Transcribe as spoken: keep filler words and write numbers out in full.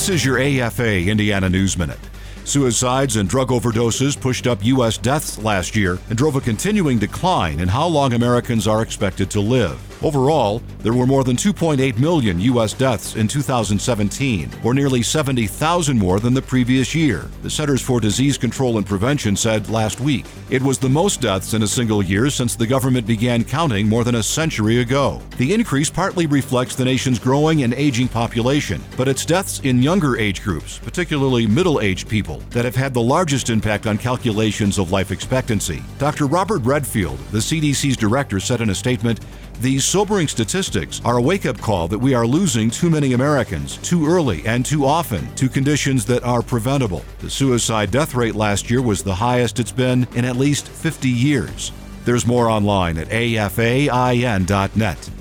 This is your A F A Indiana News Minute. Suicides and drug overdoses pushed up U S deaths last year and drove a continuing decline in how long Americans are expected to live. Overall, there were more than two point eight million U S deaths in two thousand seventeen, or nearly seventy thousand more than the previous year, the Centers for Disease Control and Prevention said last week. It was the most deaths in a single year since the government began counting more than a century ago. The increase partly reflects the nation's growing and aging population, but it's deaths in younger age groups, particularly middle-aged people, that have had the largest impact on calculations of life expectancy. Doctor Robert Redfield, the C D C's director, said in a statement, "These sobering statistics are a wake-up call that we are losing too many Americans too early and too often to conditions that are preventable." The suicide death rate last year was the highest it's been in at least fifty years. There's more online at A F A I N dot net.